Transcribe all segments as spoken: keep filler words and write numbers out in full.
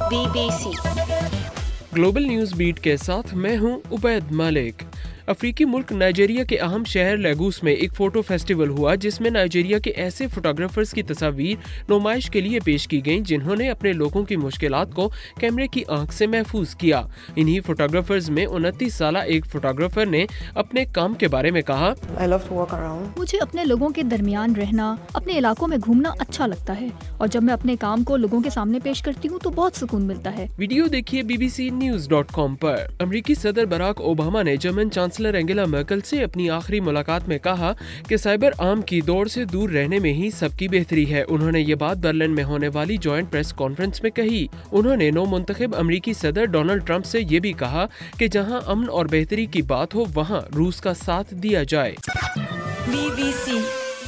Be B C global news beat کے ساتھ میں ہوں عبید مالک۔ افریقی ملک نائجیریا کے اہم شہر لیگوس میں ایک فوٹو فیسٹیول ہوا جس میں نائجیریا کے ایسے فوٹوگرافرز کی تصاویر نمائش کے لیے پیش کی گئیں جنہوں نے اپنے لوگوں کی مشکلات کو کیمرے کی آنکھ سے محفوظ کیا۔ انہی فوٹوگرافرز میں انتیس سالہ ایک فوٹوگرافر نے اپنے کام کے بارے میں کہا، مجھے اپنے لوگوں کے درمیان رہنا، اپنے علاقوں میں گھومنا اچھا لگتا ہے، اور جب میں اپنے کام کو لوگوں کے سامنے پیش کرتی ہوں تو بہت سکون ملتا ہے۔ ویڈیو دیکھیے B B C news dot com پر۔ امریکی صدر براک اوباما نے جرمن چانسلر اینگیلا مرکل سے اپنی آخری ملاقات میں کہا کہ سائبر عام کی دوڑ سے دور رہنے میں ہی سب کی بہتری ہے۔ انہوں نے یہ بات برلن میں ہونے والی جوائنٹ پریس کانفرنس میں کہی۔ انہوں نے نو منتخب امریکی صدر ڈونلڈ ٹرمپ سے یہ بھی کہا کہ جہاں امن اور بہتری کی بات ہو وہاں روس کا ساتھ دیا جائے۔ بی بی سی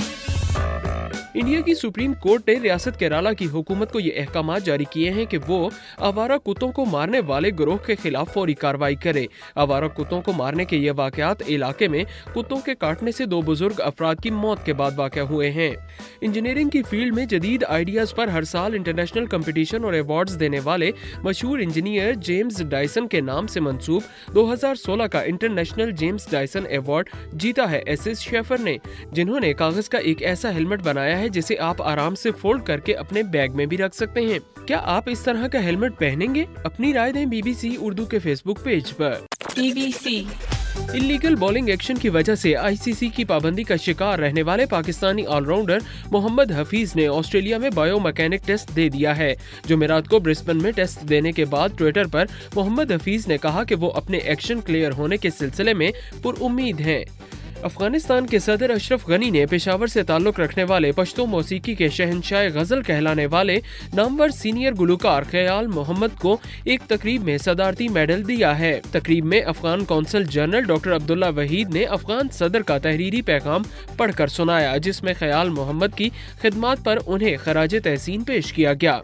انڈیا کی سپریم کورٹ نے ریاست کیرالہ کی حکومت کو یہ احکامات جاری کیے ہیں کہ وہ آوارہ کتوں کو مارنے والے گروہ کے خلاف فوری کارروائی کرے۔ آوارہ کتوں کو مارنے کے یہ واقعات علاقے میں کتوں کے کاٹنے سے دو بزرگ افراد کی موت کے بعد واقع ہوئے ہیں۔ انجینئرنگ کی فیلڈ میں جدید آئیڈیاز پر ہر سال انٹرنیشنل کمپٹیشن اور ایوارڈز دینے والے مشہور انجینئر جیمز ڈائسن کے نام سے منسوب دو ہزار سولہ کا انٹرنیشنل جیمز ڈائسن ایوارڈ جیتا ہے ایس ایس شیفر نے، جنہوں نے کاغذ کا ایک ایسا ہیلمٹ بنایا ہے جسے آپ آرام سے فولڈ کر کے اپنے بیگ میں بھی رکھ سکتے ہیں۔ کیا آپ اس طرح کا ہیلمٹ پہنیں گے؟ اپنی رائے دیں بی بی سی اردو کے فیس بک پیج پر۔ B B C illegal bowling action کی وجہ سے آئی سی سی کی پابندی کا شکار رہنے والے پاکستانی آل راؤنڈر محمد حفیظ نے آسٹریلیا میں بایو میکینک ٹیسٹ دے دیا ہے۔ جمعرات کو برسبن میں ٹیسٹ دینے کے بعد ٹویٹر پر محمد حفیظ نے کہا کہ وہ اپنے ایکشن کلیئر ہونے کے سلسلے میں پر امید ہیں۔ افغانستان کے صدر اشرف غنی نے پشاور سے تعلق رکھنے والے پشتو موسیقی کے شہنشاہ غزل کہلانے والے نامور سینئر گلوکار خیال محمد کو ایک تقریب میں صدارتی میڈل دیا ہے۔ تقریب میں افغان قونصل جنرل ڈاکٹر عبداللہ وحید نے افغان صدر کا تحریری پیغام پڑھ کر سنایا، جس میں خیال محمد کی خدمات پر انہیں خراج تحسین پیش کیا گیا۔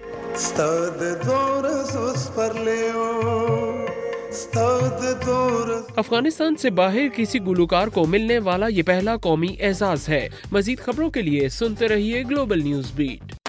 افغانستان سے باہر کسی گلوکار کو ملنے والا یہ پہلا قومی اعزاز ہے۔ مزید خبروں کے لیے سنتے رہیے گلوبل نیوز بیٹ۔